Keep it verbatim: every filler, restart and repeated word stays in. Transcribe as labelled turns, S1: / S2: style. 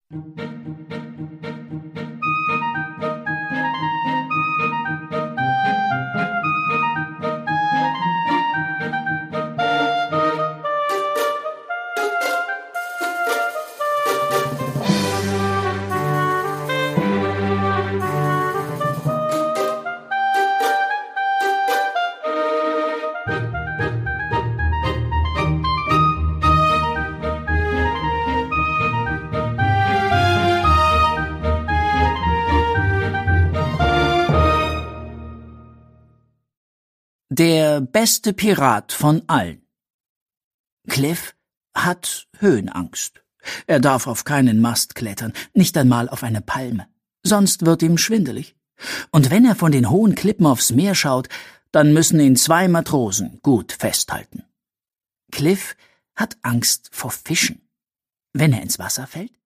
S1: Der beste Pirat von allen. Cliff hat Höhenangst. Er darf auf keinen Mast klettern, nicht einmal auf eine Palme. Sonst wird ihm schwindelig. Und wenn er von den hohen Klippen aufs Meer schaut, dann müssen ihn zwei Matrosen gut festhalten. Cliff hat Angst vor Fischen. Wenn er ins Wasser fällt,